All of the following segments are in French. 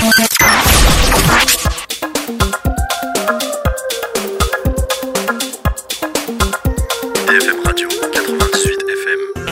DFM Radio 88 FM.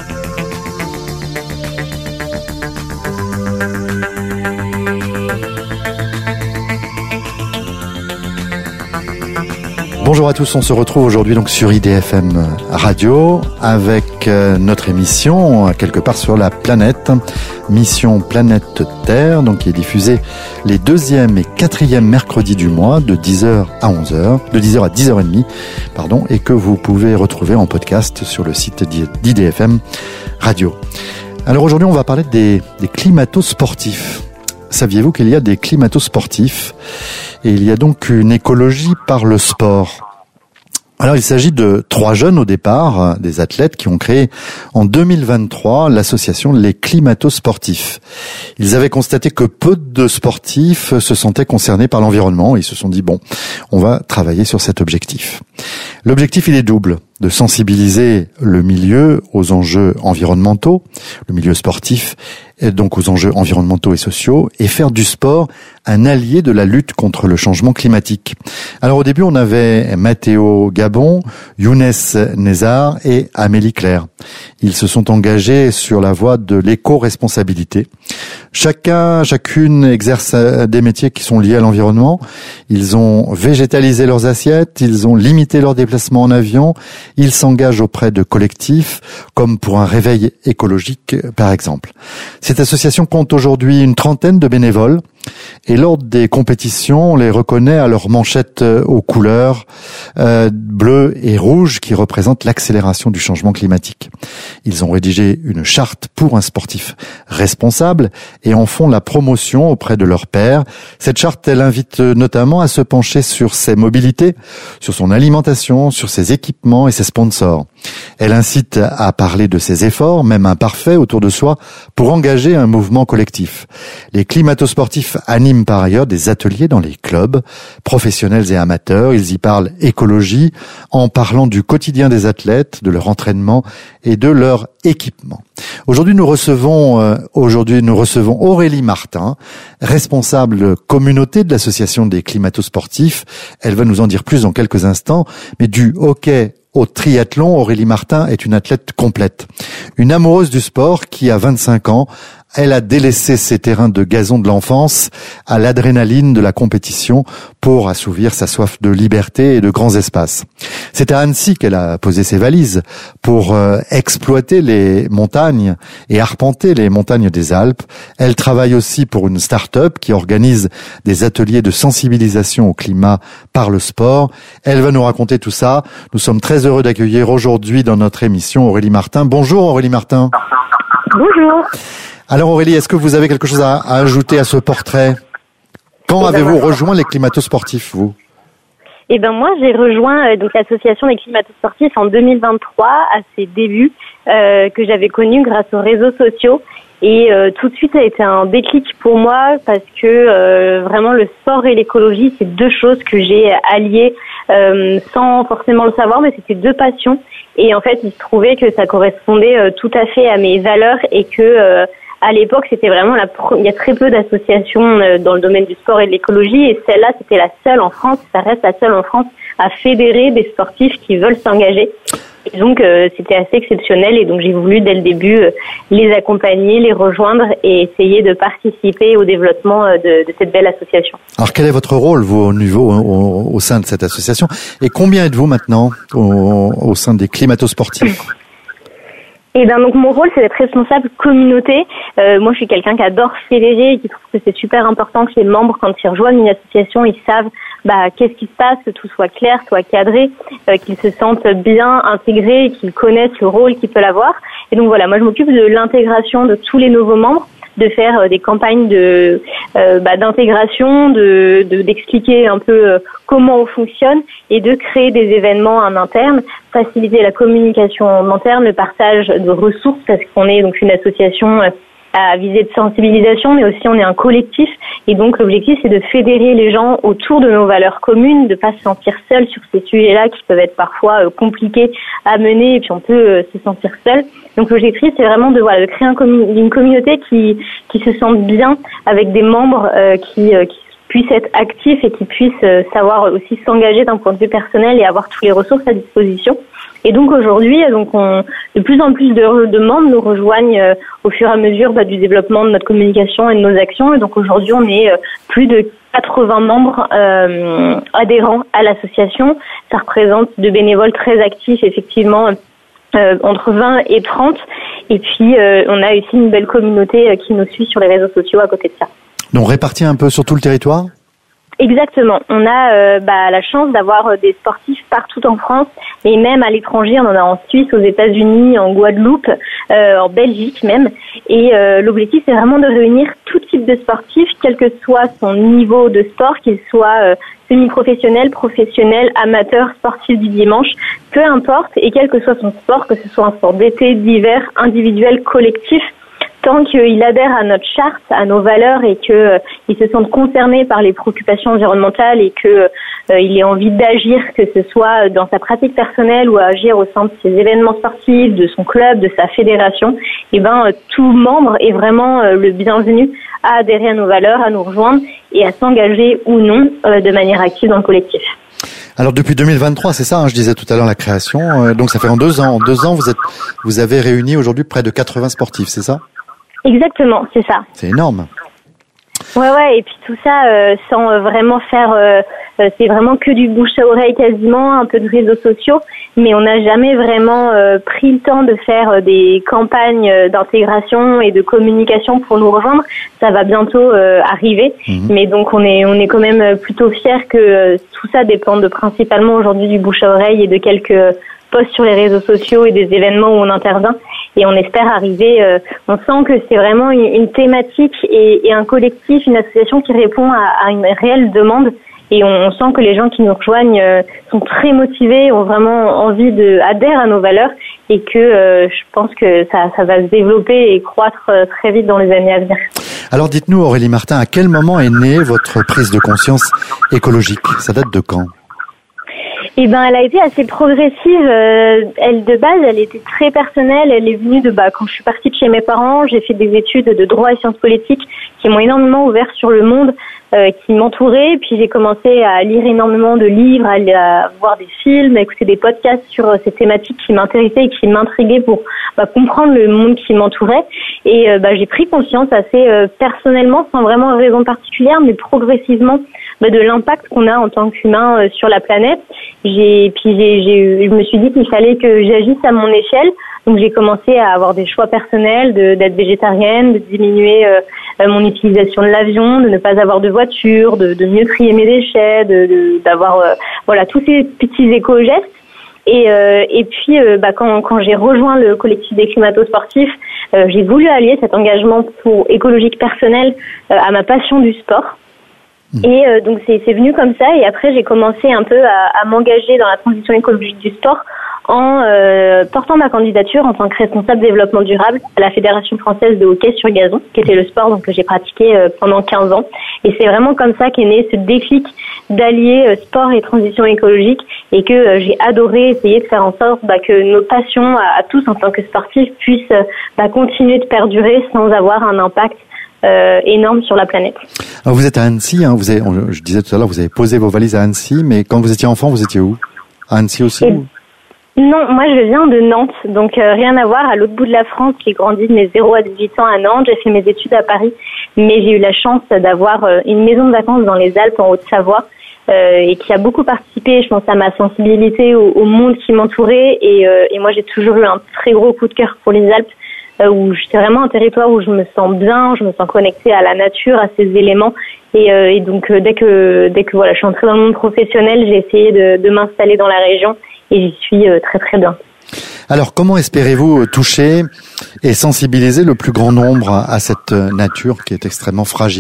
Bonjour à tous, on se retrouve aujourd'hui donc sur IDFM Radio avec notre émission quelque part sur la planète, Mission Planète Terre, donc qui est diffusée les 2e et 4e mercredis du mois de 10h à 11h, de 10h à 10h30, et que vous pouvez retrouver en podcast sur le site d'IDFM Radio. Alors aujourd'hui, on va parler des climato-sportifs. Saviez-vous qu'il y a des climato-sportifs et il y a donc une écologie par le sport? Alors, il s'agit de 3 jeunes au départ, des athlètes qui ont créé en 2023 l'association Les Climato-Sportifs. Ils avaient constaté que peu de sportifs se sentaient concernés par l'environnement. Ils se sont dit, on va travailler sur cet objectif. L'objectif, il est double, de sensibiliser le milieu aux enjeux environnementaux, le milieu sportif, et donc aux enjeux environnementaux et sociaux, et faire du sport un allié de la lutte contre le changement climatique. Alors au début, on avait Matteo Gabon, Younes Nezar et Amélie Claire. Ils se sont engagés sur la voie de l'éco-responsabilité. Chacune exerce des métiers qui sont liés à l'environnement. Ils ont végétalisé leurs assiettes, ils ont limité leurs déplacements en avion, ils s'engagent auprès de collectifs, comme pour un réveil écologique, par exemple. Cette association compte aujourd'hui une 30aine de bénévoles. Et lors des compétitions, on les reconnaît à leurs manchettes aux couleurs bleues et rouges qui représentent l'accélération du changement climatique. Ils ont rédigé une charte pour un sportif responsable et en font la promotion auprès de leurs pairs. Cette charte, elle invite notamment à se pencher sur ses mobilités, sur son alimentation, sur ses équipements et ses sponsors. Elle incite à parler de ses efforts, même imparfaits, autour de soi, pour engager un mouvement collectif. Les climato-sportifs animent par ailleurs des ateliers dans les clubs, professionnels et amateurs. Ils y parlent écologie, en parlant du quotidien des athlètes, de leur entraînement et de leur équipement. Aujourd'hui, nous recevons Aurélie Martin, responsable communauté de l'association des climato-sportifs. Elle va nous en dire plus dans quelques instants, mais du hockey au triathlon, Aurélie Martin est une athlète complète. Une amoureuse du sport qui, à 25 ans, elle a délaissé ses terrains de gazon de l'enfance à l'adrénaline de la compétition pour assouvir sa soif de liberté et de grands espaces. C'est à Annecy qu'elle a posé ses valises pour exploiter les montagnes et arpenter les montagnes des Alpes. Elle travaille aussi pour une start-up qui organise des ateliers de sensibilisation au climat par le sport. Elle va nous raconter tout ça. Nous sommes très heureux d'accueillir aujourd'hui dans notre émission Aurélie Martin. Bonjour Aurélie Martin. Bonjour. Alors Aurélie, est-ce que vous avez quelque chose à ajouter à ce portrait? Quand avez-vous rejoint les climato-sportifs, vous? Moi, j'ai rejoint donc l'association des climato-sportifs en 2023, à ses débuts, que j'avais connus grâce aux réseaux sociaux. Et tout de suite, ça a été un déclic pour moi parce que vraiment le sport et l'écologie, c'est 2 choses que j'ai alliées sans forcément le savoir, mais c'était 2 passions. Et en fait, il se trouvait que ça correspondait tout à fait à mes valeurs et que à l'époque, c'était vraiment il y a très peu d'associations dans le domaine du sport et de l'écologie, et celle-là, c'était la seule en France, ça reste la seule en France à fédérer des sportifs qui veulent s'engager. Et donc, c'était assez exceptionnel, et donc j'ai voulu dès le début les accompagner, les rejoindre et essayer de participer au développement de cette belle association. Alors, quel est votre rôle, vous, au sein de cette association, et combien êtes-vous maintenant au sein des climato-sportifs? Donc mon rôle, c'est d'être responsable communauté. Moi, je suis quelqu'un qui adore fédérer et qui trouve que c'est super important que les membres, quand ils rejoignent une association, ils savent qu'est-ce qui se passe, que tout soit clair, soit cadré, qu'ils se sentent bien intégrés et qu'ils connaissent le rôle qu'ils peuvent avoir. Et donc voilà, moi, je m'occupe de l'intégration de tous les nouveaux membres, de faire des campagnes d'intégration, d'expliquer un peu comment on fonctionne et de créer des événements en interne, faciliter la communication en interne, le partage de ressources parce qu'on est donc une association à visée de sensibilisation, mais aussi on est un collectif. Et donc l'objectif, c'est de fédérer les gens autour de nos valeurs communes, de pas se sentir seul sur ces sujets-là qui peuvent être parfois compliqués à mener, et puis on peut se sentir seul. Donc l'objectif, c'est vraiment de créer une communauté qui se sente bien, avec des membres qui puissent être actifs et qui puissent savoir aussi s'engager d'un point de vue personnel et avoir toutes les ressources à disposition. Et donc aujourd'hui, de plus en plus de membres nous rejoignent au fur et à mesure du développement de notre communication et de nos actions. Et donc aujourd'hui, on est plus de 80 membres adhérents à l'association. Ça représente de bénévoles très actifs, effectivement, entre 20 et 30. Et puis, on a aussi une belle communauté qui nous suit sur les réseaux sociaux à côté de ça. Donc répartis un peu sur tout le territoire ? Exactement. On a la chance d'avoir des sportifs partout en France et même à l'étranger. On en a en Suisse, aux États-Unis, en Guadeloupe, en Belgique même. Et l'objectif, c'est vraiment de réunir tout type de sportifs, quel que soit son niveau de sport, qu'il soit semi-professionnel, professionnel, amateur, sportif du dimanche, peu importe, et quel que soit son sport, que ce soit un sport d'été, d'hiver, individuel, collectif, tant qu'il adhère à notre charte, à nos valeurs et qu'il se sente concerné par les préoccupations environnementales et qu'il ait envie d'agir, que ce soit dans sa pratique personnelle ou à agir au sein de ses événements sportifs, de son club, de sa fédération, tout membre est vraiment le bienvenu à adhérer à nos valeurs, à nous rejoindre et à s'engager ou non de manière active dans le collectif. Alors depuis 2023, c'est ça, je disais tout à l'heure la création, donc ça fait en 2 ans. En 2 ans, vous avez réuni aujourd'hui près de 80 sportifs, c'est ça ? Exactement, c'est ça. C'est énorme. Ouais, et puis tout ça sans vraiment faire, c'est vraiment que du bouche à oreille quasiment, un peu de réseaux sociaux, mais on n'a jamais vraiment pris le temps de faire des campagnes d'intégration et de communication pour nous rejoindre. Ça va bientôt arriver, mais donc on est quand même plutôt fiers que tout ça dépende principalement aujourd'hui du bouche à oreille et de quelques posts sur les réseaux sociaux et des événements où on intervient. Et on espère arriver, on sent que c'est vraiment une thématique et un collectif, une association qui répond à une réelle demande. Et on sent que les gens qui nous rejoignent sont très motivés, ont vraiment envie adhèrent à nos valeurs et que je pense que ça va se développer et croître très vite dans les années à venir. Alors dites-nous Aurélie Martin, à quel moment est née votre prise de conscience écologique ? Ça date de quand ? Elle a été assez progressive. Elle, de base, elle était très personnelle. Elle est venue quand je suis partie de chez mes parents. J'ai fait des études de droit et sciences politiques qui m'ont énormément ouvert sur le monde qui m'entourait. Puis j'ai commencé à lire énormément de livres, à voir des films, à écouter des podcasts sur ces thématiques qui m'intéressaient et qui m'intriguaient pour comprendre le monde qui m'entourait. Et j'ai pris conscience assez personnellement, sans vraiment raison particulière, mais progressivement de l'impact qu'on a en tant qu'humain sur la planète. Je me suis dit qu'il fallait que j'agisse à mon échelle. Donc j'ai commencé à avoir des choix personnels, d'être végétarienne, de diminuer mon utilisation de l'avion, de ne pas avoir de voiture, de mieux trier mes déchets, d'avoir tous ces petits éco-gestes. Et puis quand j'ai rejoint le collectif des climato-sportifs, j'ai voulu allier cet engagement écologique personnel à ma passion du sport. Et donc c'est venu comme ça, et après j'ai commencé un peu à m'engager dans la transition écologique du sport en portant ma candidature en tant que responsable développement durable à la Fédération française de hockey sur gazon, qui était le sport que j'ai pratiqué pendant 15 ans. Et c'est vraiment comme ça qu'est né ce déclic d'allier sport et transition écologique, et que j'ai adoré essayer de faire en sorte que nos passions à tous en tant que sportifs puissent continuer de perdurer sans avoir un impact énorme sur la planète. Alors vous êtes à Annecy, je disais tout à l'heure, vous avez posé vos valises à Annecy, mais quand vous étiez enfant, vous étiez où ? À Annecy aussi ? Non, moi je viens de Nantes, donc rien à voir, à l'autre bout de la France. J'ai grandi de mes 0 à 18 ans à Nantes, j'ai fait mes études à Paris, mais j'ai eu la chance d'avoir une maison de vacances dans les Alpes en Haute-Savoie, et qui a beaucoup participé, je pense, à ma sensibilité au monde qui m'entourait, et moi j'ai toujours eu un très gros coup de cœur pour les Alpes, où c'est vraiment un territoire où je me sens bien, je me sens connectée à la nature, à ces éléments, et donc dès que je suis entrée dans le monde professionnel, j'ai essayé de m'installer dans la région, et j'y suis très très bien. Alors comment espérez-vous toucher et sensibiliser le plus grand nombre à cette nature qui est extrêmement fragile ?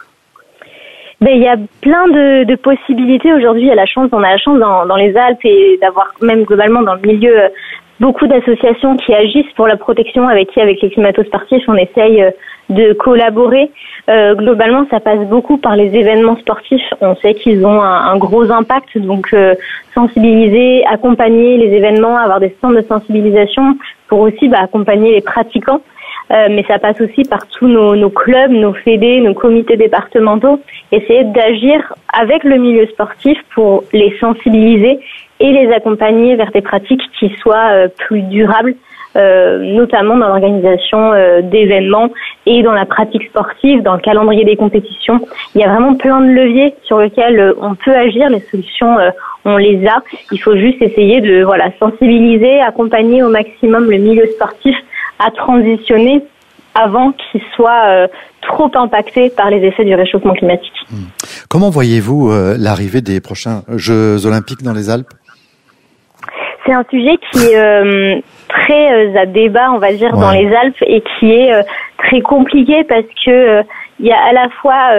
Il y a plein de possibilités aujourd'hui. On a la chance dans les Alpes, et d'avoir même globalement dans le milieu beaucoup d'associations qui agissent pour la protection, avec les climato-sportifs, on essaye de collaborer. Globalement, ça passe beaucoup par les événements sportifs. On sait qu'ils ont un gros impact, donc sensibiliser, accompagner les événements, avoir des stands de sensibilisation pour aussi accompagner les pratiquants. Mais ça passe aussi par tous nos clubs, nos fédés, nos comités départementaux, essayer d'agir avec le milieu sportif pour les sensibiliser et les accompagner vers des pratiques qui soient plus durables, notamment dans l'organisation d'événements et dans la pratique sportive, dans le calendrier des compétitions. Il y a vraiment plein de leviers sur lesquels on peut agir. Les solutions, on les a. Il faut juste essayer de sensibiliser, accompagner au maximum le milieu sportif à transitionner avant qu'il soit trop impacté par les effets du réchauffement climatique. Comment voyez-vous l'arrivée des prochains Jeux Olympiques dans les Alpes ? C'est un sujet qui est très à débat, on va dire, dans les Alpes et qui est très compliqué parce que il y a à la fois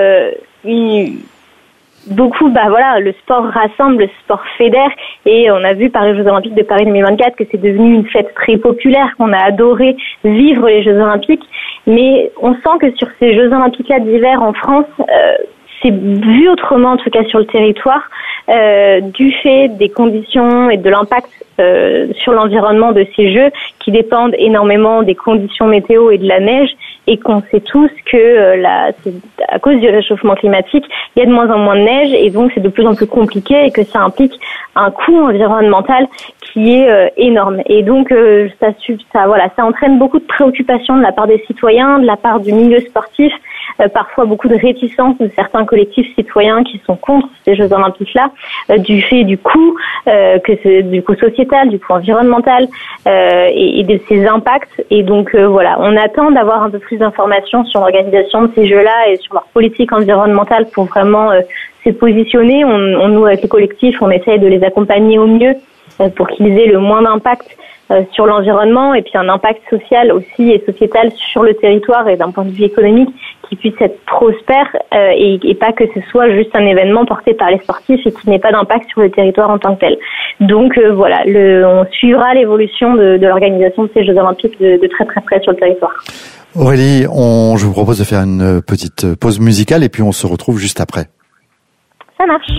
beaucoup, le sport rassemble, le sport fédère, et on a vu par les Jeux Olympiques de Paris 2024 que c'est devenu une fête très populaire, qu'on a adoré vivre les Jeux Olympiques, mais on sent que sur ces Jeux Olympiques-là d'hiver en France, c'est vu autrement, en tout cas sur le territoire, du fait des conditions et de l'impact sur l'environnement de ces Jeux qui dépendent énormément des conditions météo et de la neige, et qu'on sait tous que c'est à cause du réchauffement climatique, il y a de moins en moins de neige et donc c'est de plus en plus compliqué et que ça implique un coût environnemental qui est énorme. Et donc ça entraîne beaucoup de préoccupations de la part des citoyens, de la part du milieu sportif, parfois beaucoup de réticence de certains collectifs citoyens qui sont contre ces Jeux Olympiques-là, du fait du coût, que c'est du coût sociétal, du coût environnemental et de ses impacts. Et donc on attend d'avoir un peu plus d'informations sur l'organisation de ces Jeux-là et sur leur politique environnementale pour vraiment se positionner. Nous, avec les collectifs, on essaye de les accompagner au mieux pour qu'ils aient le moins d'impact sur l'environnement et puis un impact social aussi et sociétal sur le territoire et d'un point de vue économique qui puisse être prospère et pas que ce soit juste un événement porté par les sportifs et qui n'ait pas d'impact sur le territoire en tant que tel. Donc on suivra l'évolution de l'organisation de ces Jeux Olympiques de très très près sur le territoire. Aurélie, je vous propose de faire une petite pause musicale et puis on se retrouve juste après. Ça marche.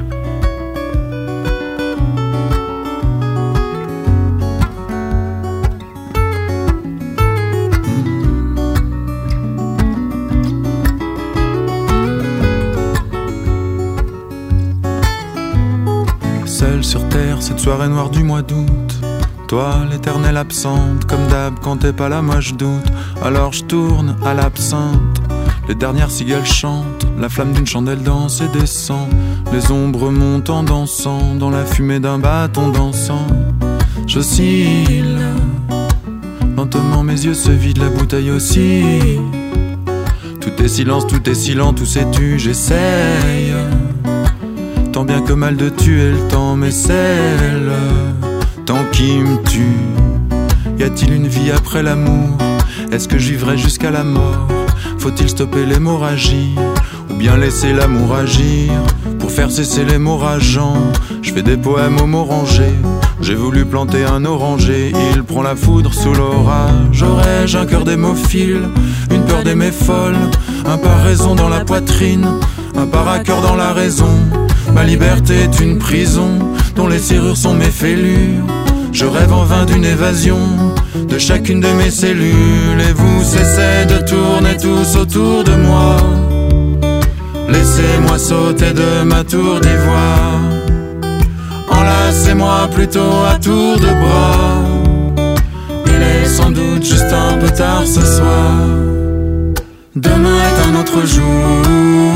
Seul sur terre, cette soirée noire du mois d'août. Toi, l'éternelle absente, comme d'hab, quand t'es pas là, moi je doute. Alors je tourne à l'absinthe, les dernières cigales chantent, la flamme d'une chandelle danse et descend. Les ombres montent en dansant, dans la fumée d'un bâton dansant. J'oscille, lentement mes yeux se vident, la bouteille aussi. Tout est silence, tout est silent, tout s'est tu, j'essaye. Tant bien que mal de tuer le temps, mais c'est le temps qui me tue. Y a-t-il une vie après l'amour? Est-ce que je vivrai jusqu'à la mort? Faut-il stopper l'hémorragie ou bien laisser l'amour agir pour faire cesser l'hémorrageant? Je fais des poèmes au mot rangé. J'ai voulu planter un oranger, il prend la foudre sous l'orage. Aurais-je un cœur d'hémophile, une peur d'aimer folle, un par-raison dans la poitrine, un par-à-cœur dans la raison? Ma liberté est une prison dont les serrures sont mes fêlures. Je rêve en vain d'une évasion de chacune de mes cellules. Et vous cessez de tourner tous autour de moi. Laissez-moi sauter de ma tour d'ivoire. Enlacez-moi plutôt à tour de bras. Il est sans doute juste un peu tard ce soir. Demain est un autre jour.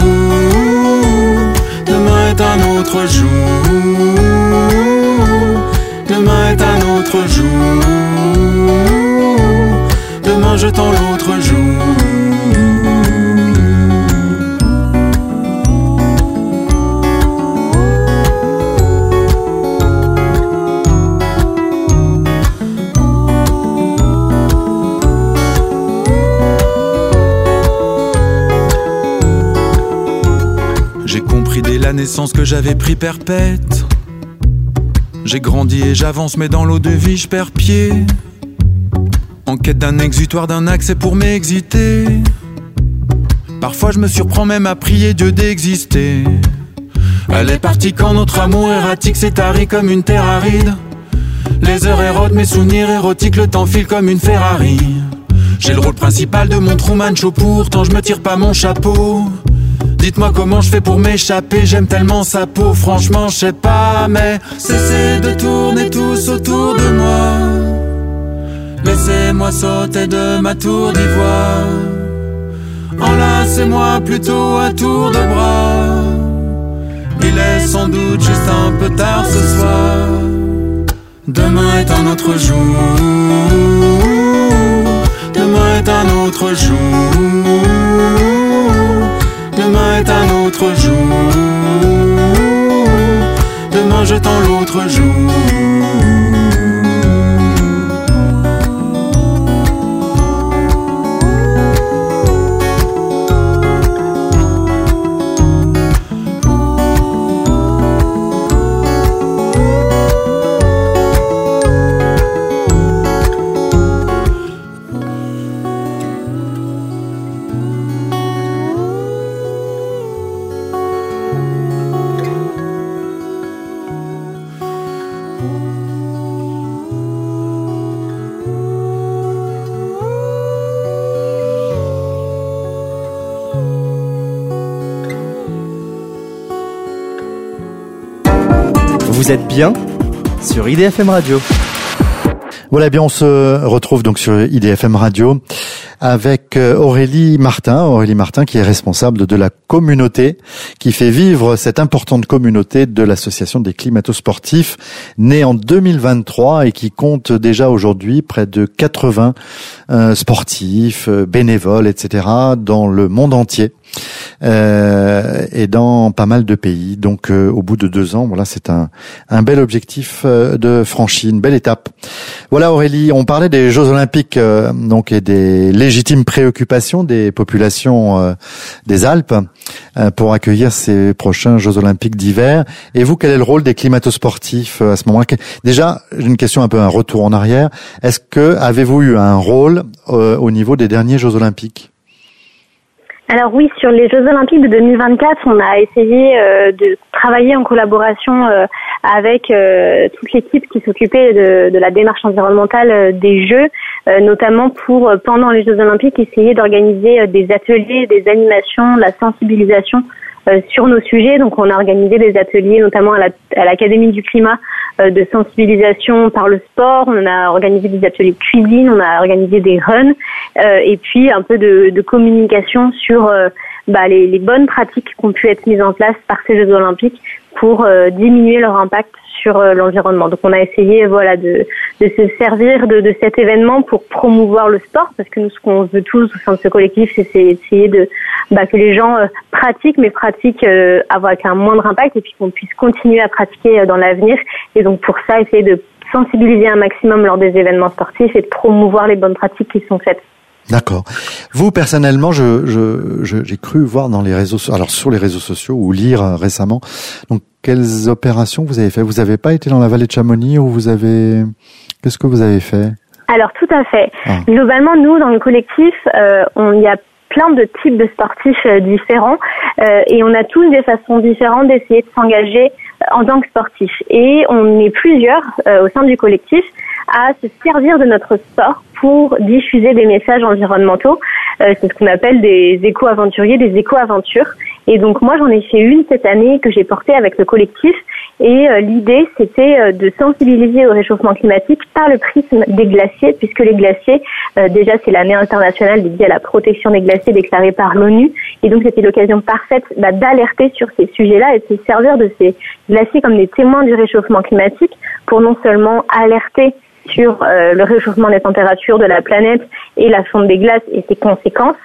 Demain est un autre jour. Demain est un autre jour. Demain je tends l'autre jour. J'ai compris dès la naissance que j'avais pris perpète. J'ai grandi et j'avance, mais dans l'eau de vie je perds pied. En quête d'un exutoire, d'un accès pour m'exciter. Parfois je me surprends même à prier Dieu d'exister. Elle est partie quand notre amour erratique s'est tari comme une terre aride. Les heures érodent mes souvenirs érotiques, le temps file comme une Ferrari. J'ai le rôle principal de mon Truman Show, pourtant je me tire pas mon chapeau. Dites-moi comment je fais pour m'échapper, j'aime tellement sa peau, franchement je sais pas. Mais cessez de tourner tous autour de moi, laissez-moi sauter de ma tour d'ivoire. Enlacez-moi plutôt à tour de bras. Il est sans doute juste un peu tard ce soir. Demain est un autre jour. Demain est un autre jour. Demain est un autre jour. Demain je tends l'autre jour. Vous êtes bien sur IDFM Radio. Voilà, bien, on se retrouve donc sur IDFM Radio avec Aurélie Martin qui est responsable de la communauté, qui fait vivre cette importante communauté de l'association des climato-sportifs, née en 2023 et qui compte déjà aujourd'hui près de 80 sportifs, bénévoles, etc. dans le monde entier. Et dans pas mal de pays. Donc au bout de 2 ans, voilà, c'est un bel objectif de franchi, une belle étape. Voilà Aurélie, on parlait des Jeux Olympiques donc et des légitimes préoccupations des populations des Alpes pour accueillir ces prochains Jeux Olympiques d'hiver. Et vous, quel est le rôle des climato-sportifs à ce moment-là? Déjà, j'ai une question, un peu un retour en arrière. Est-ce que avez-vous eu un rôle au niveau des derniers Jeux Olympiques? Alors oui, sur les Jeux Olympiques de 2024, on a essayé de travailler en collaboration avec toute l'équipe qui s'occupait de la démarche environnementale des Jeux, notamment pour, pendant les Jeux Olympiques, essayer d'organiser des ateliers, des animations, de la sensibilisation sur nos sujets. Donc on a organisé des ateliers, notamment à l'Académie du climat, de sensibilisation par le sport. On a organisé des ateliers de cuisine, on a organisé des runs, et puis un peu de communication sur les bonnes pratiques qui ont pu être mises en place par ces Jeux Olympiques pour diminuer leur impact sur l'environnement. Donc on a essayé de se servir de cet événement pour promouvoir le sport, parce que nous, ce qu'on veut tous au sein de ce collectif, c'est essayer que les gens pratiquent avec un moindre impact, et puis qu'on puisse continuer à pratiquer dans l'avenir. Et donc pour ça, essayer de sensibiliser un maximum lors des événements sportifs et de promouvoir les bonnes pratiques qui sont faites. D'accord. Vous, personnellement, j'ai cru voir dans les sur les réseaux sociaux ou lire récemment. Donc, quelles opérations vous avez fait? Vous n'avez pas été dans la vallée de Chamonix ou qu'est-ce que vous avez fait? Alors, tout à fait. Globalement, nous, dans le collectif, il y a plein de types de sportifs différents, et on a tous des façons différentes d'essayer de s'engager en tant que sportif. Et on est plusieurs au sein du collectif à se servir de notre sport pour diffuser des messages environnementaux. C'est ce qu'on appelle des éco-aventuriers, des éco-aventures. Et donc moi, j'en ai fait une cette année que j'ai portée avec le collectif. Et l'idée, c'était de sensibiliser au réchauffement climatique par le prisme des glaciers, puisque les glaciers, déjà, c'est l'année internationale dédiée à la protection des glaciers déclarée par l'ONU. Et donc, c'était l'occasion parfaite d'alerter sur ces sujets-là et de se servir de ces glaciers comme des témoins du réchauffement climatique pour non seulement alerter sur le réchauffement des températures de la planète et la fonte des glaces et ses conséquences,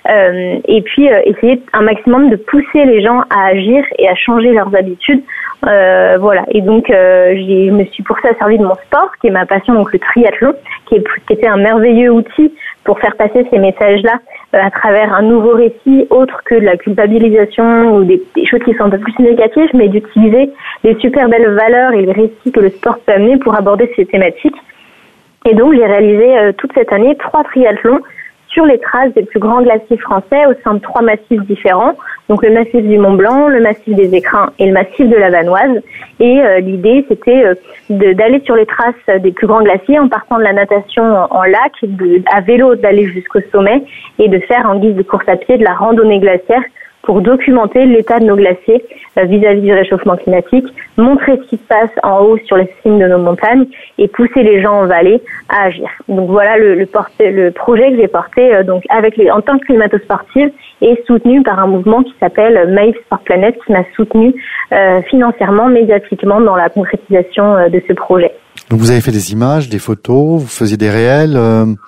et puis essayer un maximum de pousser les gens à agir et à changer leurs habitudes. Voilà. Et donc je me suis pour ça servi de mon sport, qui est ma passion, donc le triathlon, qui était un merveilleux outil pour faire passer ces messages-là à travers un nouveau récit autre que de la culpabilisation ou des choses qui sont un peu plus négatives, mais d'utiliser les super belles valeurs et les récits que le sport peut amener pour aborder ces thématiques. Et donc j'ai réalisé toute cette année 3 triathlons sur les traces des plus grands glaciers français au sein de 3 massifs différents, donc le massif du Mont Blanc, le massif des Écrins et le massif de la Vanoise. Et l'idée, c'était d'aller sur les traces des plus grands glaciers en partant de la natation en lac, à vélo d'aller jusqu'au sommet et de faire en guise de course à pied de la randonnée glaciaire pour documenter l'état de nos glaciers vis-à-vis du réchauffement climatique, montrer ce qui se passe en haut sur les cimes de nos montagnes et pousser les gens en vallée à agir. Donc voilà le projet que j'ai porté en tant que climato-sportive et soutenu par un mouvement qui s'appelle Maïf Sport Planète, qui m'a soutenu financièrement, médiatiquement dans la concrétisation de ce projet. Donc vous avez fait des images, des photos, vous faisiez des réels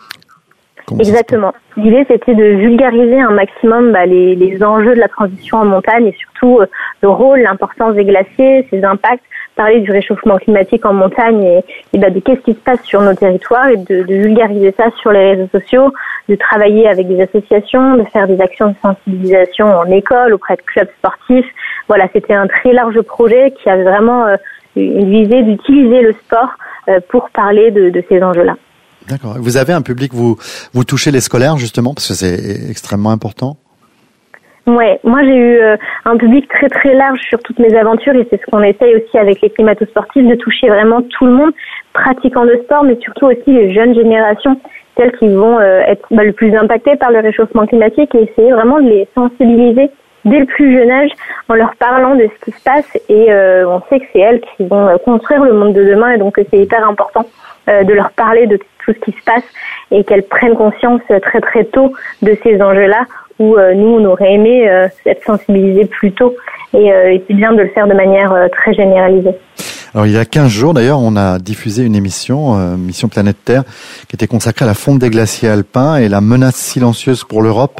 Exactement. L'idée, c'était de vulgariser un maximum les enjeux de la transition en montagne et surtout le rôle, l'importance des glaciers, ses impacts, parler du réchauffement climatique en montagne et de qu'est-ce qui se passe sur nos territoires et de vulgariser ça sur les réseaux sociaux, de travailler avec des associations, de faire des actions de sensibilisation en école, auprès de clubs sportifs. Voilà, c'était un très large projet qui avait vraiment une visée d'utiliser le sport pour parler de ces enjeux-là. D'accord. Vous avez un public, vous touchez les scolaires justement, parce que c'est extrêmement important. Ouais, moi j'ai eu un public très très large sur toutes mes aventures et c'est ce qu'on essaye aussi avec les climato-sportifs, de toucher vraiment tout le monde, pratiquant de sport, mais surtout aussi les jeunes générations, celles qui vont être le plus impactées par le réchauffement climatique, et essayer vraiment de les sensibiliser dès le plus jeune âge en leur parlant de ce qui se passe. Et on sait que c'est elles qui vont construire le monde de demain, et donc c'est hyper important de leur parler de tout ce qui se passe et qu'elles prennent conscience très très tôt de ces enjeux-là, où nous on aurait aimé être sensibilisés plus tôt, et c'est bien de le faire de manière très généralisée. Alors il y a 15 jours d'ailleurs, on a diffusé une émission, Mission Planète Terre, qui était consacrée à la fonte des glaciers alpins et la menace silencieuse pour l'Europe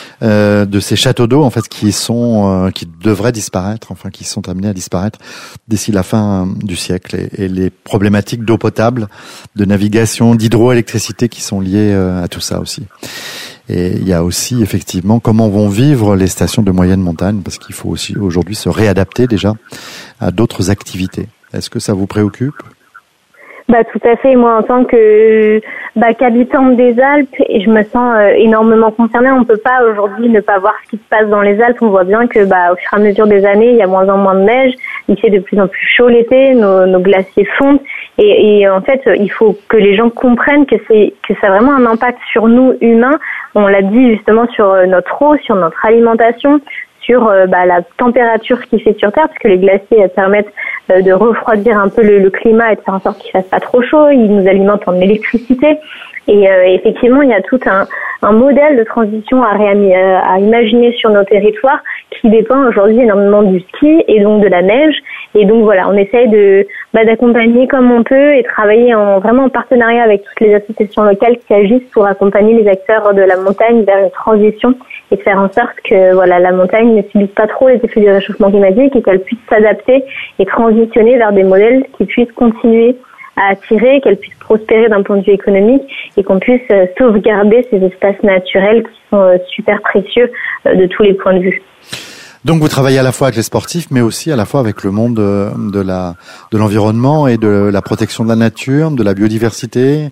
de ces châteaux d'eau en fait qui devraient disparaître, enfin qui sont amenés à disparaître d'ici la fin du siècle, et les problématiques d'eau potable, de navigation, d'hydroélectricité qui sont liées à tout ça aussi. Et il y a aussi effectivement comment vont vivre les stations de moyenne montagne, parce qu'il faut aussi aujourd'hui se réadapter déjà à d'autres activités. Est-ce que ça vous préoccupe ? Tout à fait. Moi, en tant que qu'habitante des Alpes, et je me sens énormément concernée. On peut pas aujourd'hui ne pas voir ce qui se passe dans les Alpes. On voit bien que au fur et à mesure des années, il y a moins en moins de neige. Il fait de plus en plus chaud l'été. Nos glaciers fondent. Et en fait, il faut que les gens comprennent que ça a vraiment un impact sur nous humains. On l'a dit justement sur notre eau, sur notre alimentation, sur la température qu'il fait sur Terre, parce que les glaciers permettent de refroidir un peu le climat et de faire en sorte qu'il fasse pas trop chaud. Ils nous alimentent en électricité. Et effectivement, il y a tout un modèle de transition à imaginer sur nos territoires qui dépend aujourd'hui énormément du ski et donc de la neige. Et donc voilà, on essaye d'accompagner comme on peut et travailler vraiment en partenariat avec toutes les associations locales qui agissent pour accompagner les acteurs de la montagne vers une transition et faire en sorte que la montagne ne subisse pas trop les effets du réchauffement climatique et qu'elle puisse s'adapter et transitionner vers des modèles qui puissent continuer à attirer, qu'elle puisse prospérer d'un point de vue économique et qu'on puisse sauvegarder ces espaces naturels qui sont super précieux de tous les points de vue. Donc vous travaillez à la fois avec les sportifs, mais aussi à la fois avec le monde de l'environnement et de la protection de la nature, de la biodiversité,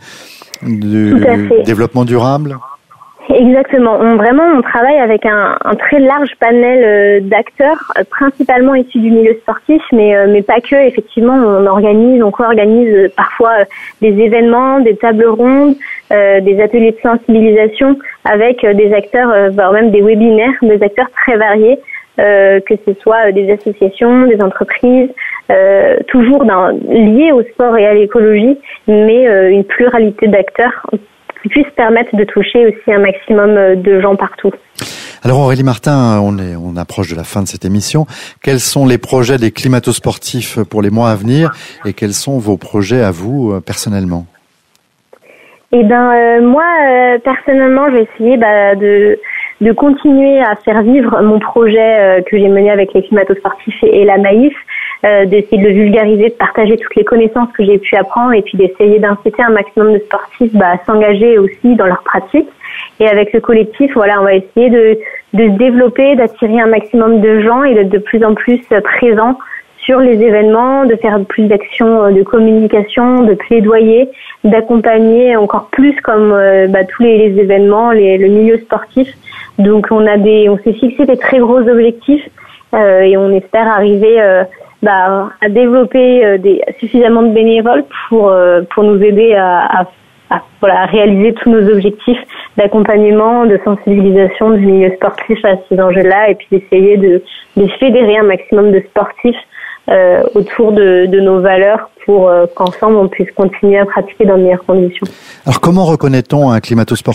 du développement durable. Exactement. On travaille avec un très large panel d'acteurs, principalement issus du milieu sportif, mais pas que. Effectivement, on co-organise parfois des événements, des tables rondes, des ateliers de sensibilisation avec des acteurs, voire même des webinaires, des acteurs très variés, que ce soit des associations, des entreprises, toujours liés au sport et à l'écologie, mais une pluralité d'acteurs qui puissent permettre de toucher aussi un maximum de gens partout. Alors Aurélie Martin, on approche de la fin de cette émission. Quels sont les projets des climato-sportifs pour les mois à venir et quels sont vos projets à vous personnellement ? Moi, personnellement, je vais essayer de continuer à faire vivre mon projet que j'ai mené avec les climato-sportifs et la Maïf, d'essayer de le vulgariser, de partager toutes les connaissances que j'ai pu apprendre et puis d'essayer d'inciter un maximum de sportifs à s'engager aussi dans leur pratique. Et avec le collectif, voilà, on va essayer de se développer, d'attirer un maximum de gens et d'être de plus en plus présents sur les événements, de faire plus d'actions de communication, de plaidoyer, d'accompagner encore plus comme tous les événements, le milieu sportif. Donc on s'est fixé des très gros objectifs et on espère arriver à développer suffisamment de bénévoles pour nous aider à réaliser tous nos objectifs d'accompagnement, de sensibilisation du milieu sportif à ces enjeux-là et puis d'essayer de fédérer un maximum de sportifs autour de nos valeurs pour qu'ensemble on puisse continuer à pratiquer dans de meilleures conditions. Alors comment reconnaît-on un climato-sportif ?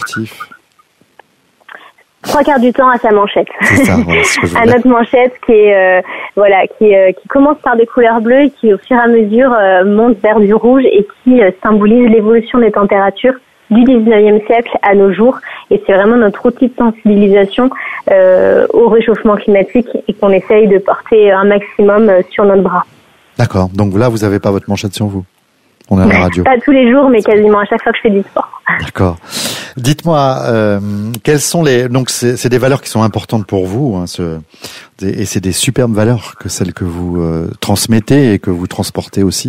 3/4 du temps à sa manchette. C'est ça, voilà, ce que je à notre manchette qui commence par des couleurs bleues et qui au fur et à mesure monte vers du rouge et qui symbolise l'évolution des températures du 19e siècle à nos jours. Et c'est vraiment notre outil de sensibilisation au réchauffement climatique et qu'on essaye de porter un maximum sur notre bras. D'accord, donc là vous n'avez pas votre manchette sur vous. On est à la radio. Pas tous les jours, mais quasiment à chaque fois que je fais du sport. D'accord. Dites-moi, quelles sont donc c'est des valeurs qui sont importantes pour vous, hein, et c'est des superbes valeurs que celles que vous transmettez et que vous transportez aussi,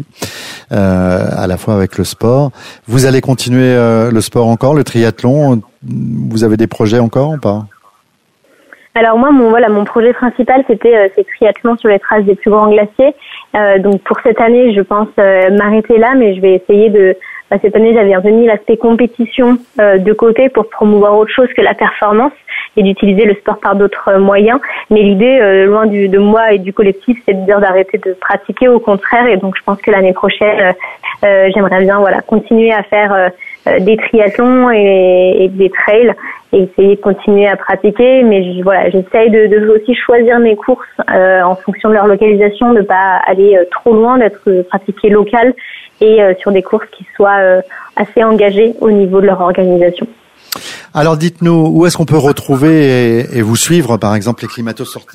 à la fois avec le sport. Vous allez continuer le sport encore, le triathlon. Vous avez des projets encore ou pas ? Alors moi, mon projet principal, c'était ces triathlons sur les traces des plus grands glaciers. Donc pour cette année, je pense m'arrêter là, mais je vais essayer cette année, j'avais remis l'aspect compétition de côté pour promouvoir autre chose que la performance et d'utiliser le sport par d'autres moyens. Mais l'idée, loin de moi et du collectif, c'est de dire d'arrêter de pratiquer, au contraire. Et donc je pense que l'année prochaine, j'aimerais bien continuer à faire des triathlons et des trails et essayer de continuer à pratiquer, mais j'essaye de aussi choisir mes courses en fonction de leur localisation, de pas aller trop loin, d'être pratiqué local et sur des courses qui soient assez engagées au niveau de leur organisation. Alors dites-nous, où est-ce qu'on peut retrouver et vous suivre, par exemple, les climato-sportifs ?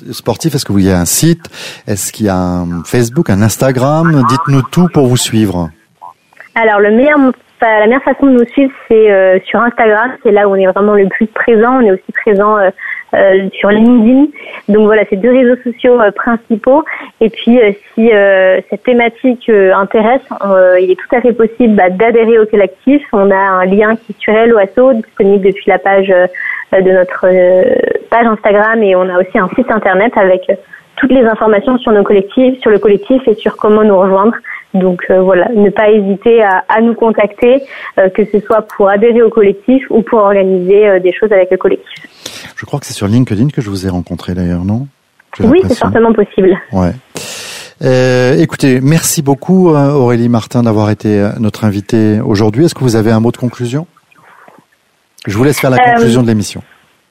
Est-ce qu'il y a un site ? Est-ce qu'il y a un Facebook, un Instagram ? Dites-nous tout pour vous suivre. Alors la meilleure façon de nous suivre, c'est sur Instagram. C'est là où on est vraiment le plus présent. On est aussi présent sur LinkedIn. Donc voilà, c'est 2 réseaux sociaux principaux. Et puis si cette thématique intéresse, il est tout à fait possible d'adhérer au collectif. On a un lien qui est sur Helloasso, disponible depuis la page de notre page Instagram, et on a aussi un site internet avec toutes les informations sur le collectif et sur comment nous rejoindre. Donc ne pas hésiter à nous contacter, que ce soit pour adhérer au collectif ou pour organiser des choses avec le collectif. Je crois que c'est sur LinkedIn que je vous ai rencontré d'ailleurs, non ? Oui, c'est certainement possible. Ouais. Écoutez, merci beaucoup Aurélie Martin d'avoir été notre invitée aujourd'hui. Est-ce que vous avez un mot de conclusion ? Je vous laisse faire la conclusion de l'émission.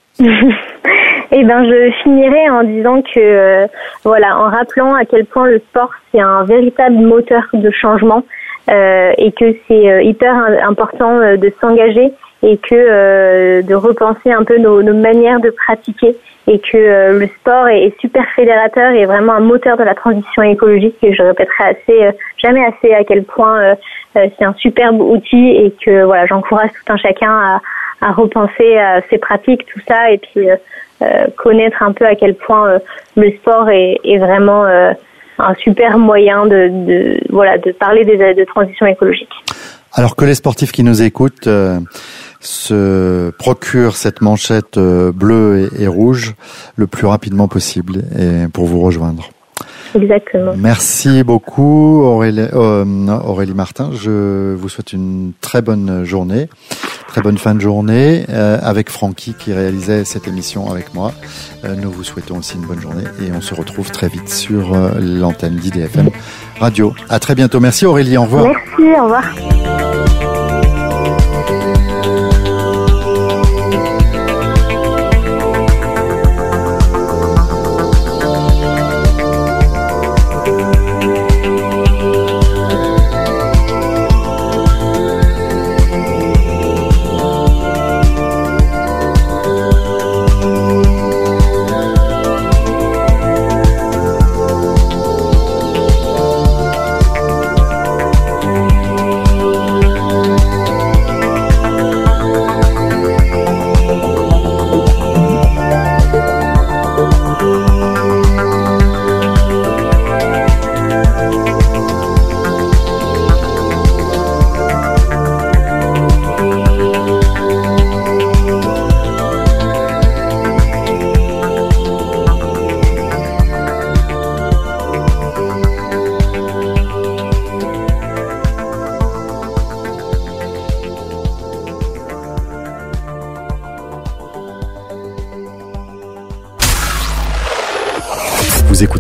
Je finirai en disant que, en rappelant à quel point le sport, c'est un véritable moteur de changement et que c'est hyper important de s'engager et que de repenser un peu nos manières de pratiquer et que le sport est super fédérateur et vraiment un moteur de la transition écologique, et je répéterai jamais assez à quel point c'est un superbe outil et que j'encourage tout un chacun à repenser ses pratiques, tout ça, et puis connaître un peu à quel point le sport est vraiment un super moyen de parler de transition écologique. Alors que les sportifs qui nous écoutent se procurent cette manchette bleue et rouge le plus rapidement possible et pour vous rejoindre. Exactement. Merci beaucoup Aurélie Martin. Je vous souhaite une très bonne journée, très bonne fin de journée avec Francky qui réalisait cette émission avec moi. Nous vous souhaitons aussi une bonne journée et on se retrouve très vite sur l'antenne d'IDFM Radio. À très bientôt. Merci Aurélie, au revoir. Merci, au revoir.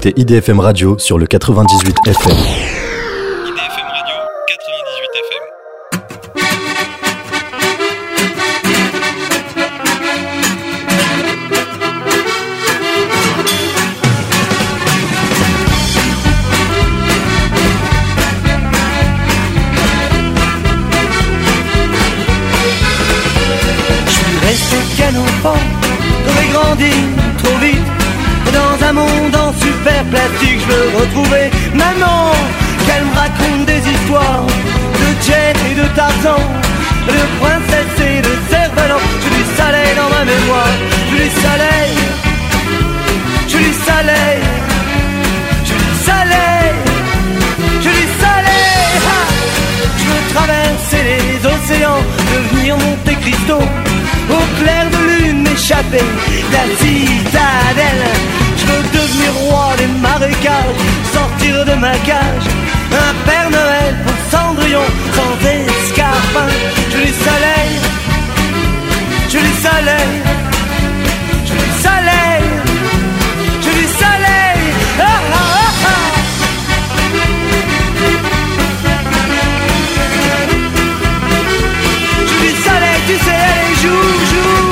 écoutez IDFM Radio sur le 98 FM. IDFM Radio, 98 FM. Qu'un enfant aurait grandi trop vite. Dans un monde en super plastique, je veux retrouver maman, qu'elle me raconte des histoires de Jen et de Tarzan, de princesse et de cerf-volant. Je du soleil dans ma mémoire, je du soleil, je du soleil, je du soleil, je du soleil. Ha! Je veux traverser les océans, devenir Monte Cristo, au clair de lune m'échapper de la citadelle. Je veux devenir roi des marécages, sortir de ma cage, un Père Noël pour Cendrillon, sans escarpin. Je veux du soleil, je veux du soleil, je veux du soleil, je veux du soleil. Ah, ah, ah, ah. Je veux du soleil, tu sais, allez, joue, joue.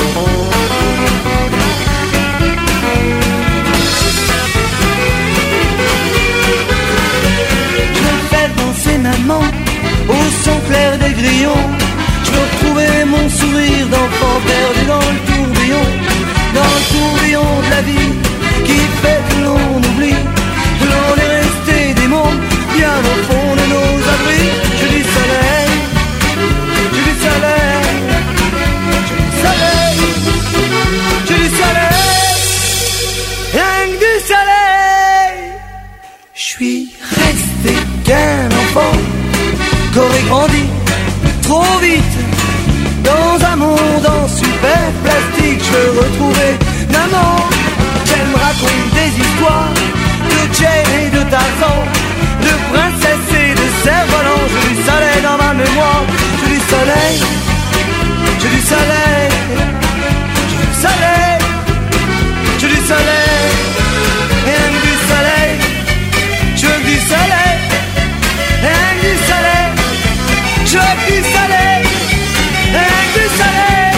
Maman, au son clair des grillons, je veux retrouver mon sourire d'enfant perdu dans le tourbillon de la vie qui fait que l'on oublie que l'on est resté des mondes bien au fond de nos abris. Je dis soleil, je dis soleil, je dis soleil, je dis soleil, rien que du soleil. Je suis resté qu'un enfant qu'aurait grandi trop vite dans un monde en super plastique. Je veux retrouver maman, qu'elle me raconte des histoires de Jane et de Tarzan, de princesse et de cerf-volant. J'ai du soleil dans ma mémoire, j'ai du soleil, j'ai du soleil, j'ai du soleil, j'ai du soleil, rien que du soleil. Je veux du soleil, rien que du soleil. Je veux du soleil, rien que du soleil.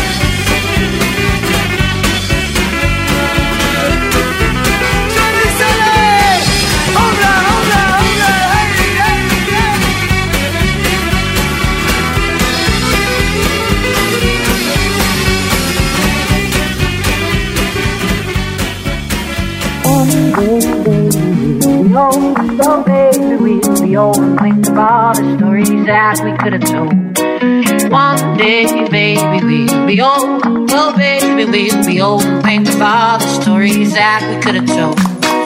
Je veux du soleil. On bla, hey, hey, Oh, so baby, we'll be old and think of all the stories that we could have told. One day, baby, we'll be old. Oh, baby, we'll be old and think of all the stories that we could have told.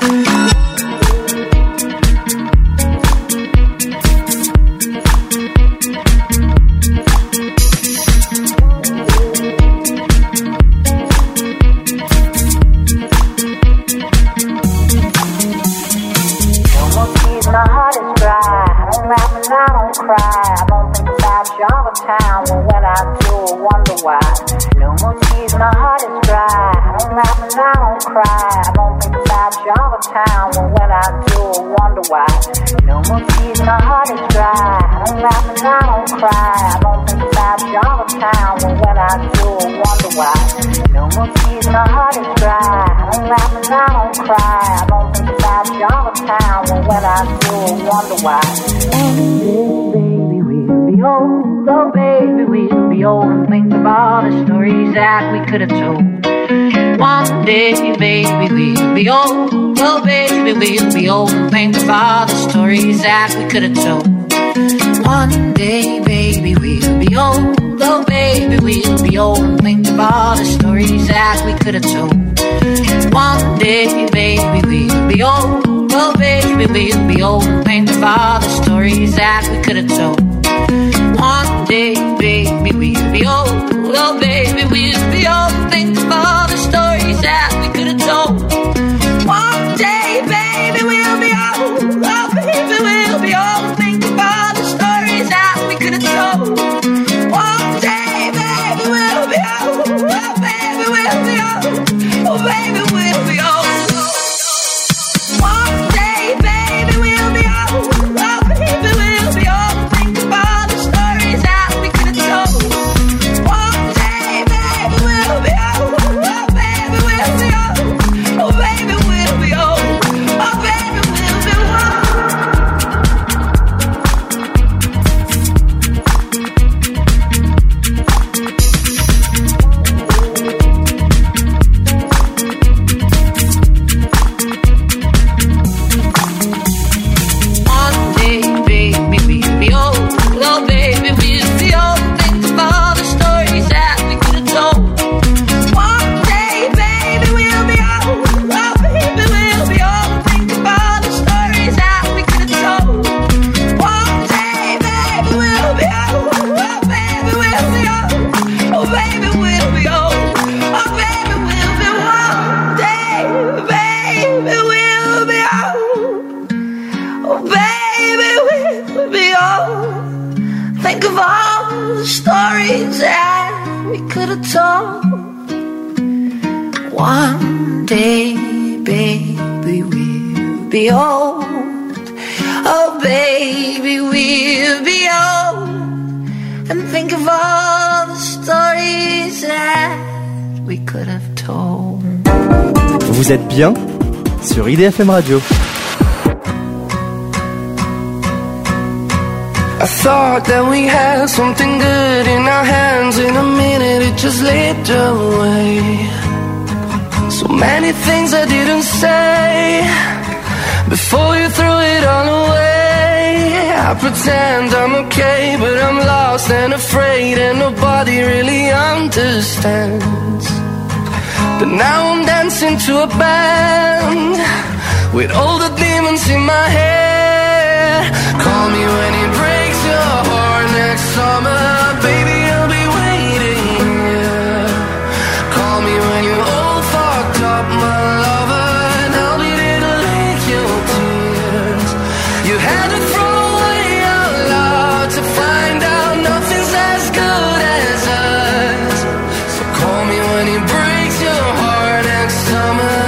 My heart is dry, I don't laugh and I don't cry. I don't think about you all the time, but when I do, I wonder why. No more tears, my heart is dry, I don't laugh and I don't cry. I don't think about you all the time, but when I do, I wonder why. No more tears, my heart is dry, I don't laugh and I don't cry. I don't think about you all the time, but when I do, I wonder why. No more tears, my heart is dry, I don't laugh and I don't cry. I don't think about you all the time, but when I do, I wonder why. Oh, baby, we'll be old. Oh, baby, we'll be old and think of all the stories that we could have told. One day, baby, we'll be old. Oh, baby, we'll be old and think of all the stories that we could have told. One day, baby, we'll be old. Oh, baby, we'll be old and think of all the stories that we could have told. One day, baby, we'll be old. Oh, baby, we'll be old and think of all the stories that we could have told. One day, baby, we'll be old. Oh, baby, we'll be old and think of all the stories that we could have told. One day, baby, we'll be old. Oh, baby, we'll be old and think of all the stories that we could have told. One day, baby, we'll be old. Oh, baby, we'll be old. Oh, baby, we'll be old. think of all the stories that we could have told. One day, baby, we'll be old. Oh, baby, we'll be old. And think of all the stories that we could have told. Vous êtes bien sur IDFM Radio. I thought that we had something good in our hands. In a minute it just slipped away. So many things I didn't say before you threw it all away. I pretend I'm okay, but I'm lost and afraid, and nobody really understands. But now I'm dancing to a band with all the demons in my head. Call me when it breaks your heart next summer, baby, I'll be waiting, yeah. Call me when you're all fucked up, my lover, and I'll be there to lick your tears. You had to throw away your love to find out nothing's as good as us. So call me when it breaks your heart next summer.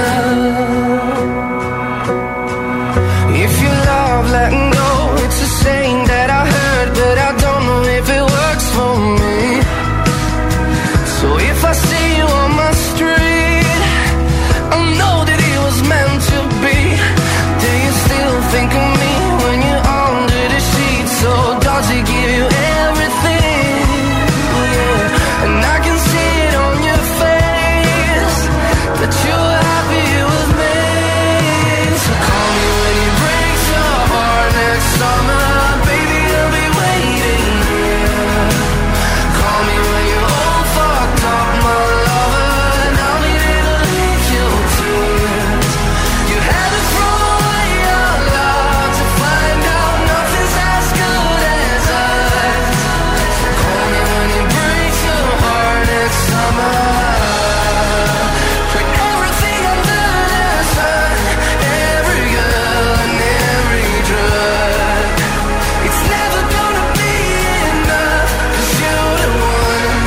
If you love letting go, it's a saying that I heard, but I don't know if it works for me. So if I see you on my street, I know that it was meant to be. Do you still think of me when you're under the sheets? So does it give you everything? Yeah, and I can see it on your face that you're happy with me. So call me when it breaks your heart next summer, baby, I'll be waiting, yeah. Call me when you're all fucked up, my lover, and I'll be there to lick your tears. You had to throw away your love to find out nothing's as good as us. Call me when it breaks your heart next summer. For everything under the sun, every girl and every drug, it's never gonna be enough, 'cause you're the one.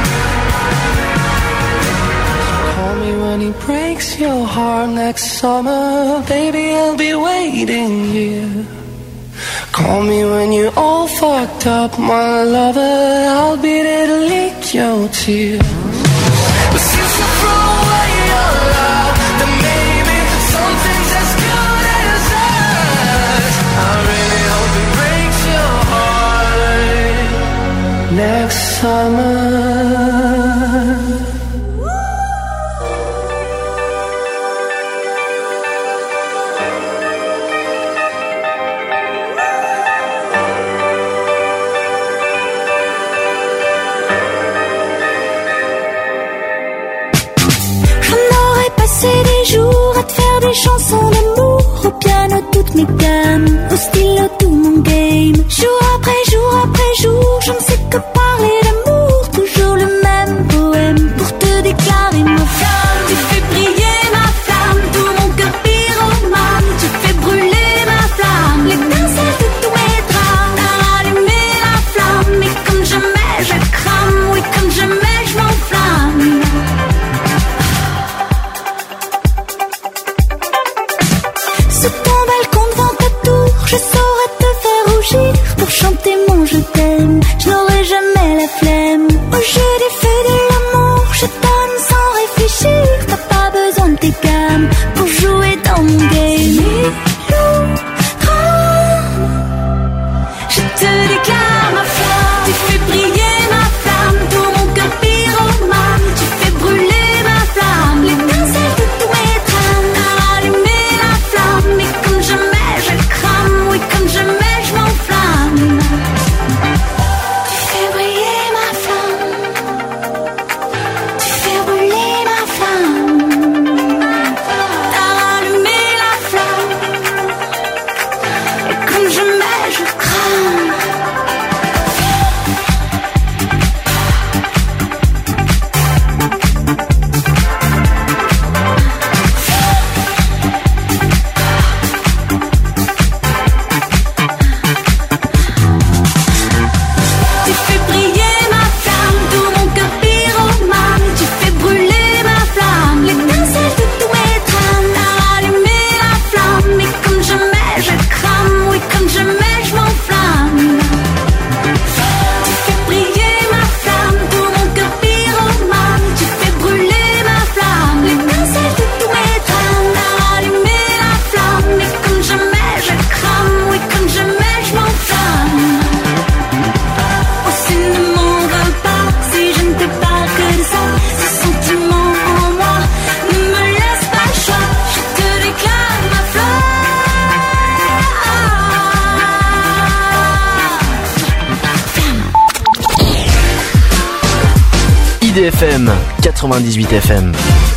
Call me when he breaks your heart next summer, baby, I'll be waiting here. Call me when you're all fucked up, my lover, I'll be there to lick your tears. But since you throw away your love, then maybe something's as good as us. I really hope it breaks your heart next summer. J'en aurais passé des jours à te faire des chansons d'amour, au piano toutes mes gammes, au stylo tout mon game. Jour après jour, je ne sais que parler d'amour, toujours le même poème pour te déclarer ma flamme. Tu fais briller ma flamme, tout mon cœur pyromane, tu fais brûler ma flamme, l'étincelle de tous mes drames. T'as allumé la flamme, et comme jamais je crame, oui comme jamais je m'enflamme. Sous ton balcon devant ta tour, je saurais te faire rougir pour chanter mon je t'aime. Je n'aurai jamais la flemme. Au jeu des feux de l'amour, je donne sans réfléchir. T'as pas besoin de tes gammes pour jouer dans mon game. Je te déclare ma flamme. Tu fais briller ma flamme, tout mon cœur pyromane. Tu fais brûler ma flamme, l'étincelle de tous mes drames. T'as allumé la flamme, et comme jamais je crame, oui comme IDFM 98 FM.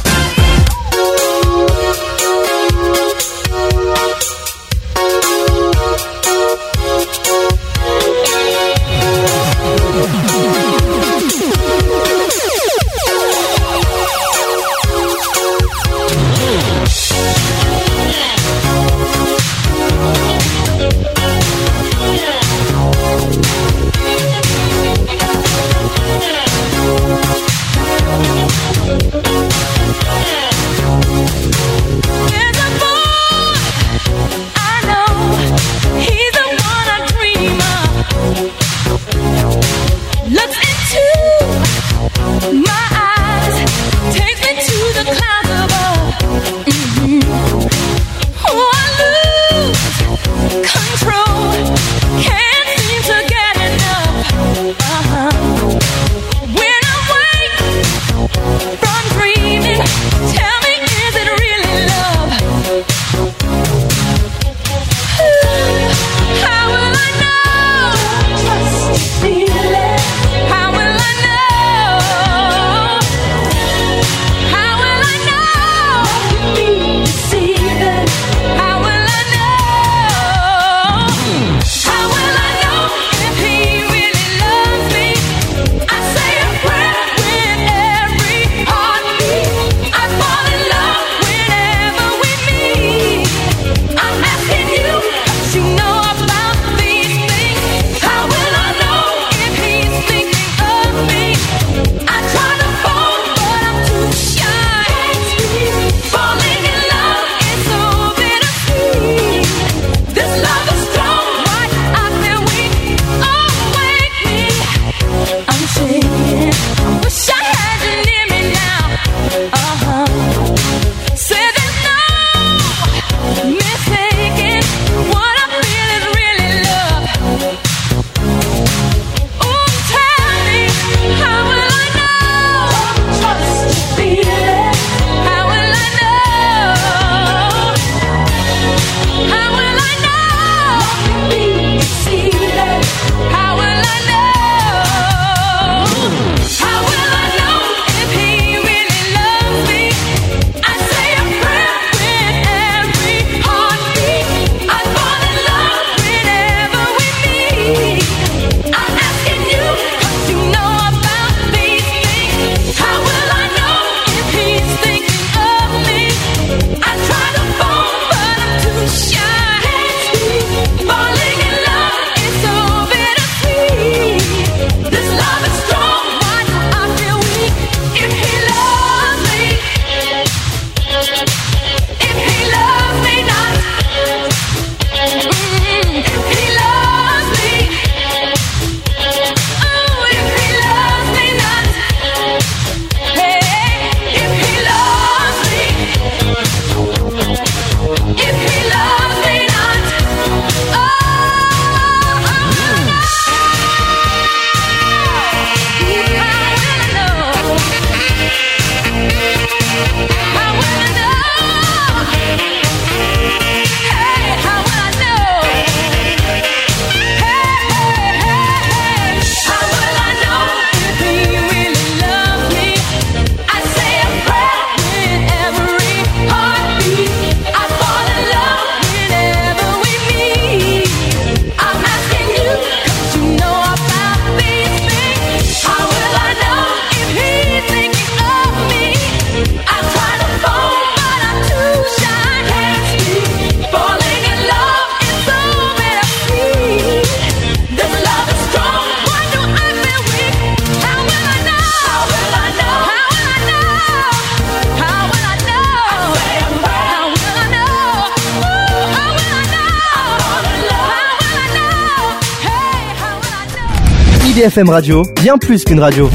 IDFM Radio, bien plus qu'une radio.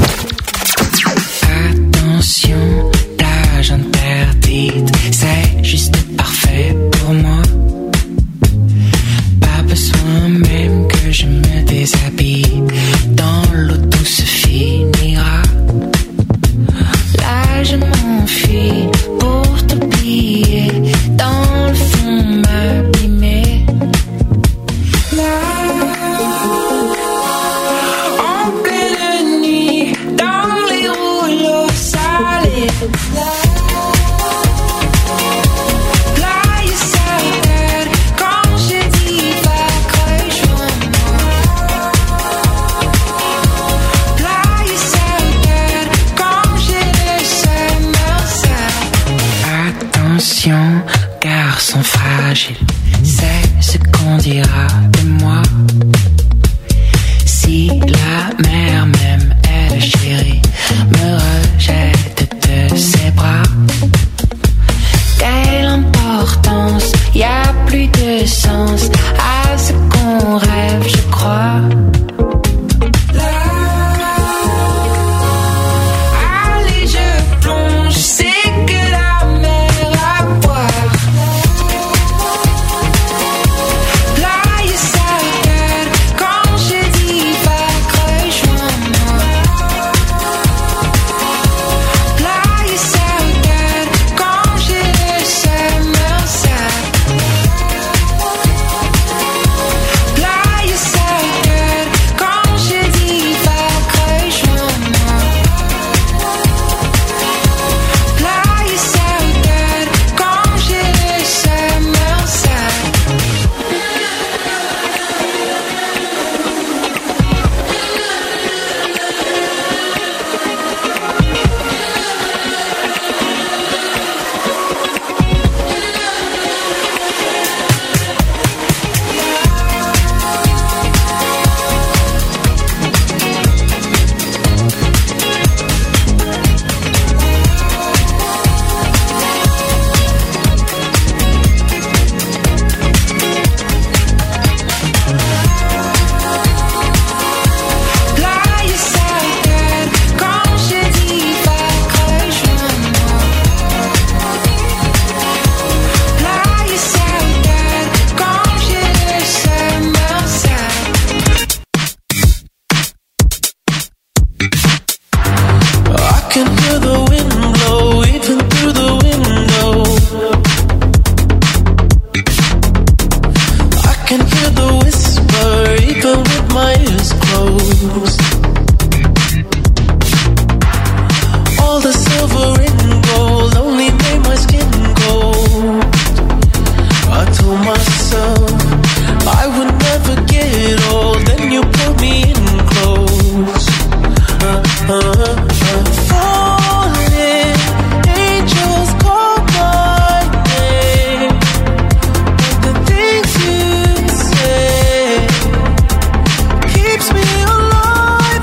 Attention, plage interdite, c'est juste parfait pour moi. Pas besoin même que je me déshabille, dans l'eau tout se finira. Là je m'enfuis pour t'oublier, dans le fond m'abîmer. Là en pleine nuit, dans les roues c'est ce qu'on dira de moi. Si la mère même, elle chérie, me rejette de ses bras. Quelle importance, y a plus de sens à ce qu'on rêve, je crois. Allez, je plonge, c'est que la mer à boire. Playa Salgado, quand je dis vague, rejoins-moi. Playa Salgado, quand j'ai le summer sad. Playa Salgado, quand je dis vague, rejoins-moi. Playa Salgado, quand j'ai le summer sad. Playa Salgado, quand je dis vague, rejoins-moi. Playa Salgado, quand j'ai le summer sad. I can hear the wind blow even through the window. I can hear the whisper even with my ears closed. All the silver and gold only made my skin cold. I told myself I would never get old. Then you put me in close. Falling angels call my name. The things you say keeps me alive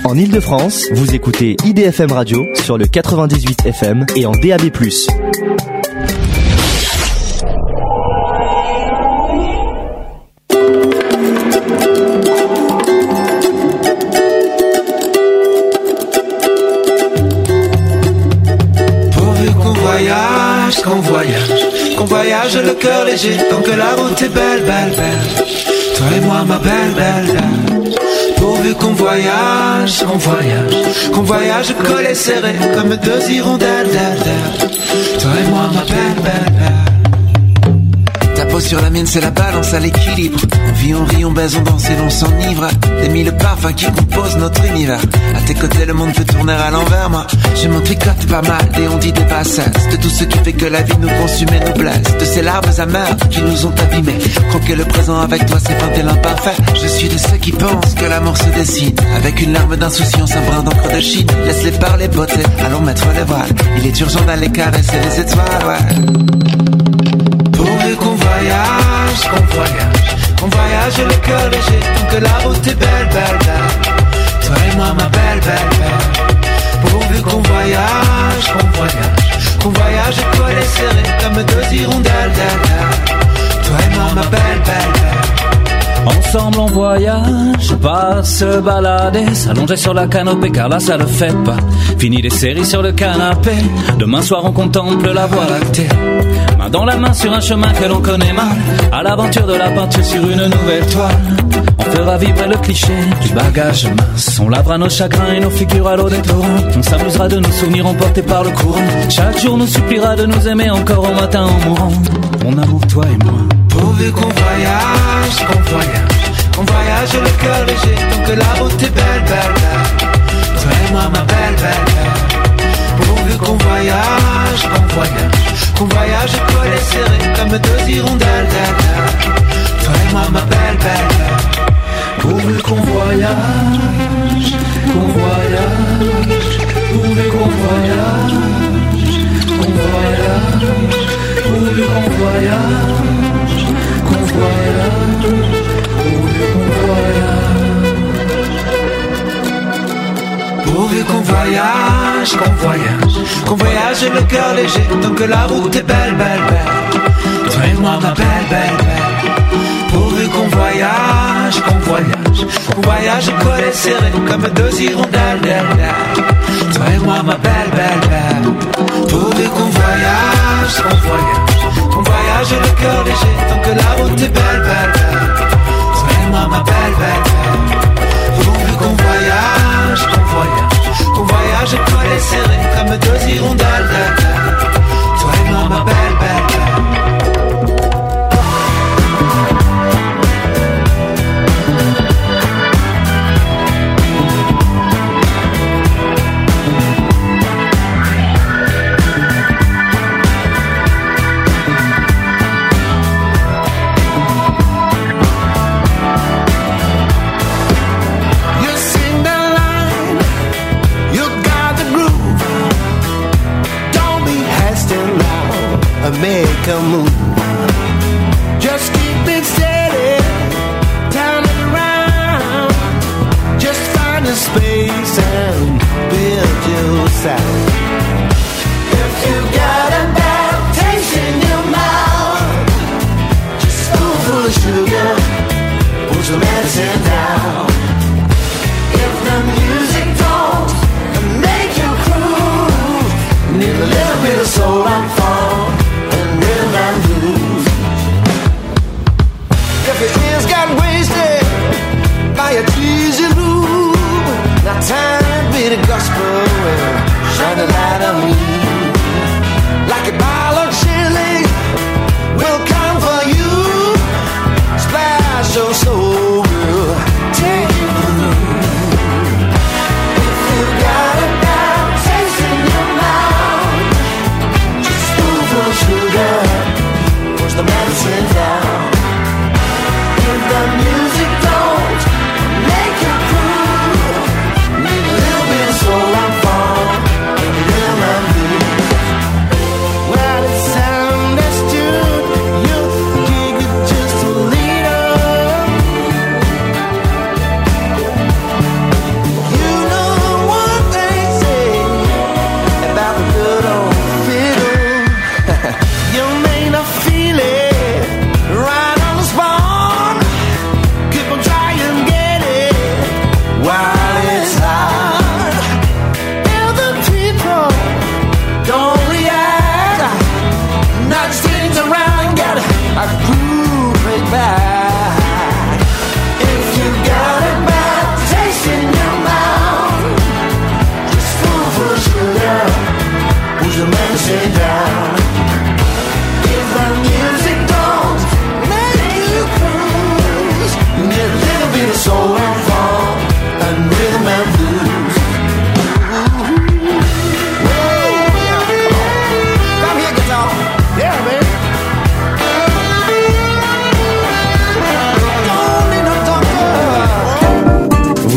En Ile-de-France, vous écoutez IDFM Radio sur le 98 FM et en DAB+. Qu'on voyage le cœur léger, tant que la route est belle, belle, belle. Toi et moi, ma belle, belle, belle. Pourvu qu'on voyage, qu'on voyage collés serrés comme deux hirondelles, d'elle, d'elle. Toi et moi, ma belle, belle, belle. Ta peau sur la mienne, c'est la balance à l'équilibre. On vit, on rit, on baise, on danse et l'on s'enivre des mille parfums qui composent notre univers. À tes côtés, le monde peut tourner à l'envers. Moi, je m'en tricote pas mal et on dit des bassesses de tout ce qui fait que la vie nous consume et nous blesse. De ces larmes amères qui nous ont abîmés. Croquer le présent avec toi, c'est feinter l'imparfait. Je suis de ceux qui pensent que l'amour se dessine avec une larme d'insouciance, un brin d'encre de Chine. Laisse-les parler beauté, allons mettre les voiles. Il est urgent d'aller caresser les étoiles, ouais. Pourvu qu'on voyage le cœur léger, tant que la route est belle, belle, belle. Toi et moi, ma belle, belle, belle. Pourvu qu'on voyage collés serrés comme deux hirondelles, d'elle, d'elle. Toi et moi, ma belle, belle, belle. Ensemble on voyage, pas se balader, s'allonger sur la canopée car là ça le fait pas. Fini les séries sur le canapé, demain soir on contemple la voie lactée. Main dans la main sur un chemin que l'on connaît mal, à l'aventure de la peinture sur une nouvelle toile. On fera vibrer le cliché du bagage mince, on lavera nos chagrins et nos figures à l'eau des torrents. On s'amusera de nos souvenirs emportés par le courant. Chaque jour nous suppliera de nous aimer encore au matin en mourant. Mon amour, toi et moi. Pourvu qu'on voyage le cœur léger, tant que la route est belle, belle, belle. Toi et moi, ma belle, belle, belle. Pourvu qu'on voyage collés serrés comme deux hirondelles, d'elle, d'elle. Toi et moi, ma belle, belle, belle. Pourvu qu'on voyage, pourvu qu'on voyage, pourvu qu'on voyage, pourvu qu'on voyage le cœur léger, tant que la route est belle, belle, belle. Toi et moi, ma belle, belle, belle. Pourvu qu'on voyage collés serrés comme deux hirondelles, d'elle, d'elle. Toi et moi, ma belle, belle, belle. Pourvu qu'on voyage le cœur léger, tant que la route est belle, belle, belle. Toi et moi, ma belle, belle, belle. Pourvu qu'on voyage collés serrés comme deux hirondelles, d'elle, d'elle. Toi et moi, ma belle, belle, belle. Make a move. Just keep it steady, turn it around. Just find a space and build your sound. If you got a bad taste in your mouth, just a spoonful of sugar, put your medicine down. If the music don't make you groove, need a little bit of soul and funk. If your ears got wasted by a cheesy loop, now time be the gospel and shine the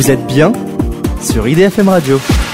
Vous êtes bien sur IDFM Radio.